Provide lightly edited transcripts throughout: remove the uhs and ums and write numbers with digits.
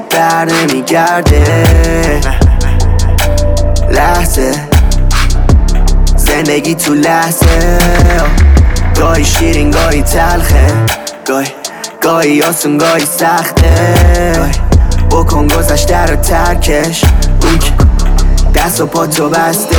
بر نمیگرده. لحظه زندگی تو لحظه، گاهی شیرین گاهی تلخه، گاهی آسون گاهی سخته. بکن گذشته رو ترکش، اون که دست و پا تو بسته.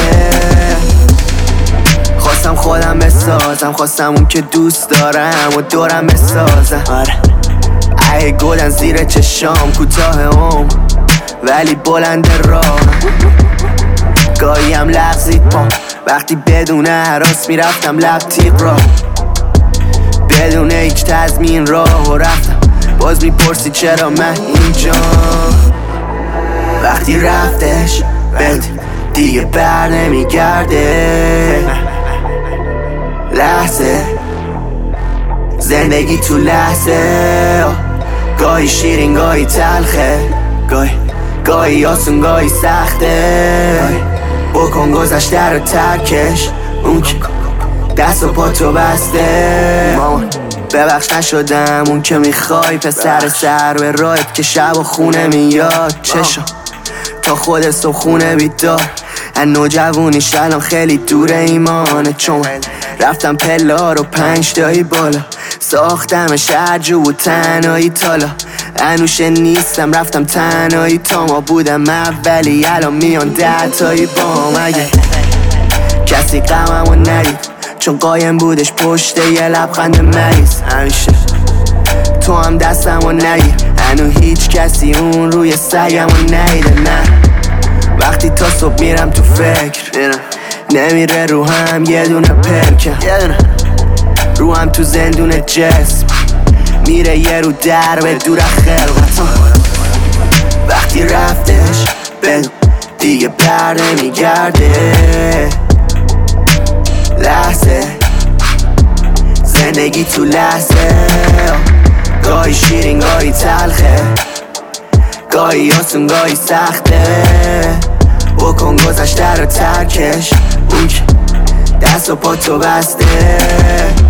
خواستم خودم بسازم، خواستم اون که دوست دارم و دورم بسازم. ای گلن زیر چشام، کوتاه ولی بلند راه. گاهی هم لغزید پام وقتی بدون حراس میرفتم لب تیغ را، بدون هیچ تضمین راه و رفتم. باز میپرسی چرا من اینجا؟ وقتی رفتش بد دیگه بر نمیگرده. لحظه زندگی تو لحظه، گاهی شیرین گاهی تلخه، گاهی آسون گاهی سخته. بکن گذشته رو ترکش، اون که دست و پا تو بسته. مامان ببخش نشدم اون که میخوای، پسر سر به راهت که شب و خونه میاد. چشم تا خود صبح خونه بیدار، از نوجوانیش الان خیلی دور ایمانه. چون رفتم پلا رو 5 تایی بالا، ساختم شهر جو و تنهایی تالا. انوشه نیستم رفتم تنهایی تا ما بودم اولی، الان میان 10 تایی بام. اگه کسی غممو ندید چون قایم بودش پشت یه لبخند مریض، همیشه تو هم دستمو نگیر. هنو هیچ کسی اون روی سگمو نیده. نه وقتی تا صبح میرم تو فکر، نمیره روحم یه دونه پرکم، روحم تو زندون جسم میره یه رو در به دور خلقتم. وقتی رفتش بدون دیگه بر نمیگرده. لحظه زندگی تو لحظه، گاهی شیرین گاهی تلخه، گاهی آسون گاهی سخته. بکن گذشته رو ترکش، اون که دست و پا تو بسته.